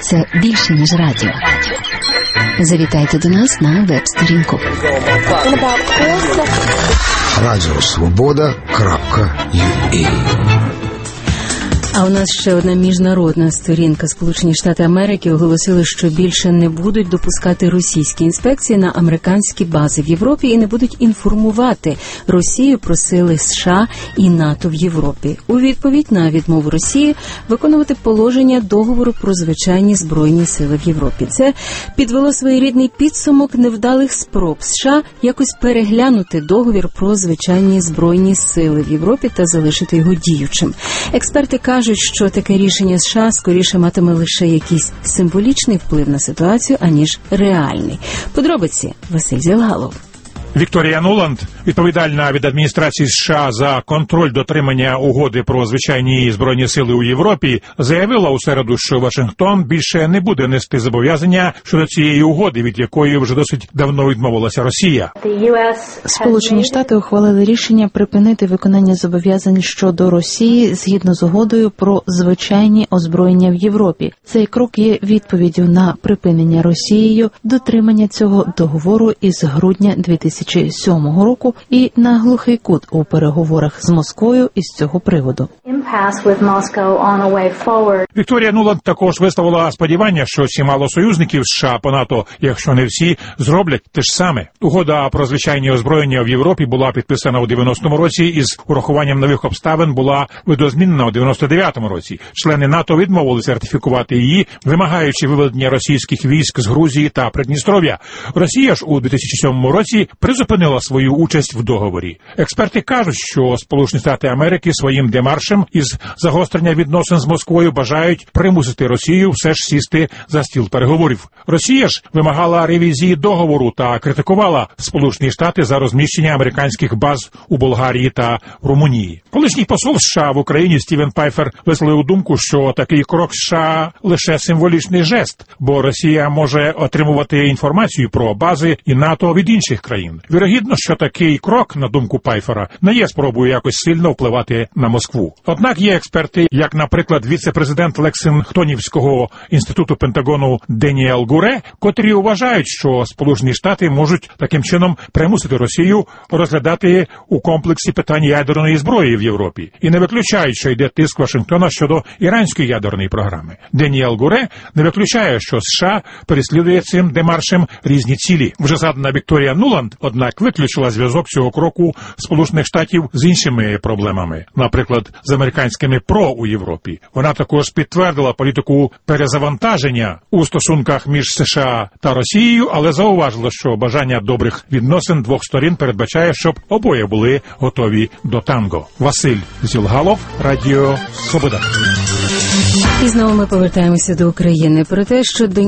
це більше, ніж радіо. Завітайте до нас на веб-сторінку. Радіосвобода.ua. А у нас ще одна міжнародна сторінка. Сполучені Штати Америки оголосили, що більше не будуть допускати російські інспекції на американські бази в Європі і не будуть інформувати Росію про сили США і НАТО в Європі. У відповідь на відмову Росії виконувати положення договору про звичайні збройні сили в Європі. Це підвело своєрідний підсумок невдалих спроб США якось переглянути договір про звичайні збройні сили в Європі та залишити його діючим. Експерти кажуть, що таке рішення США скоріше матиме лише якийсь символічний вплив на ситуацію, аніж реальний. Подробиці Василь Зілгалов. Вікторія Нуланд, відповідальна від адміністрації США за контроль дотримання угоди про звичайні збройні сили у Європі, заявила у середу, що Вашингтон більше не буде нести зобов'язання щодо цієї угоди, від якої вже досить давно відмовилася Росія. Сполучені Штати ухвалили рішення припинити виконання зобов'язань щодо Росії згідно з угодою про звичайні озброєння в Європі. Цей крок є відповіддю на припинення Росією дотримання цього договору із грудня 2007 року і на глухий кут у переговорах з Москвою із цього приводу. Вікторія Нуланд також висловила сподівання, що чимало союзників США по НАТО, якщо не всі, зроблять те ж саме. Угода про звичайні озброєння в Європі була підписана у 90-му році і з урахуванням нових обставин була видозмінена у 99-му році. Члени НАТО відмовилися ратифікувати її, вимагаючи виведення російських військ з Грузії та Придністров'я. Росія ж у 2007 році призупинила свою участь в договорі. Експерти кажуть, що Сполучені Штати Америки своїм демаршем із загострення відносин з Москвою бажають примусити Росію все ж сісти за стіл переговорів. Росія ж вимагала ревізії договору та критикувала Сполучені Штати за розміщення американських баз у Болгарії та Румунії. Колишній посол США в Україні Стівен Пайфер висловив думку, що такий крок США лише символічний жест, бо Росія може отримувати інформацію про бази і НАТО від інших країн. Вірогідно, що такий крок, на думку Пайфера, не є спробою якось сильно впливати на Москву. Однак є експерти, як, наприклад, віце-президент Лексингтонівського інституту Пентагону Деніел Гуре, котрі вважають, що Сполучені Штати можуть таким чином примусити Росію розглядати у комплексі питань ядерної зброї в Європі. І не виключають, що йде тиск Вашингтона щодо іранської ядерної програми. Деніел Гуре не виключає, що США переслідує цим демаршем різні цілі. Вже згадана Вікторія Нуланд, однак, виключила зв'язок цього кроку Сполучених Штатів з іншими проблемами, наприклад, з американськими ПРО у Європі. Вона також підтвердила політику перезавантаження у стосунках між США та Росією, але зауважила, що бажання добрих відносин двох сторін передбачає, щоб обоє були готові до танго. Василь Зілгалов, Радіо Свобода. І знову ми повертаємося до України. Про те, що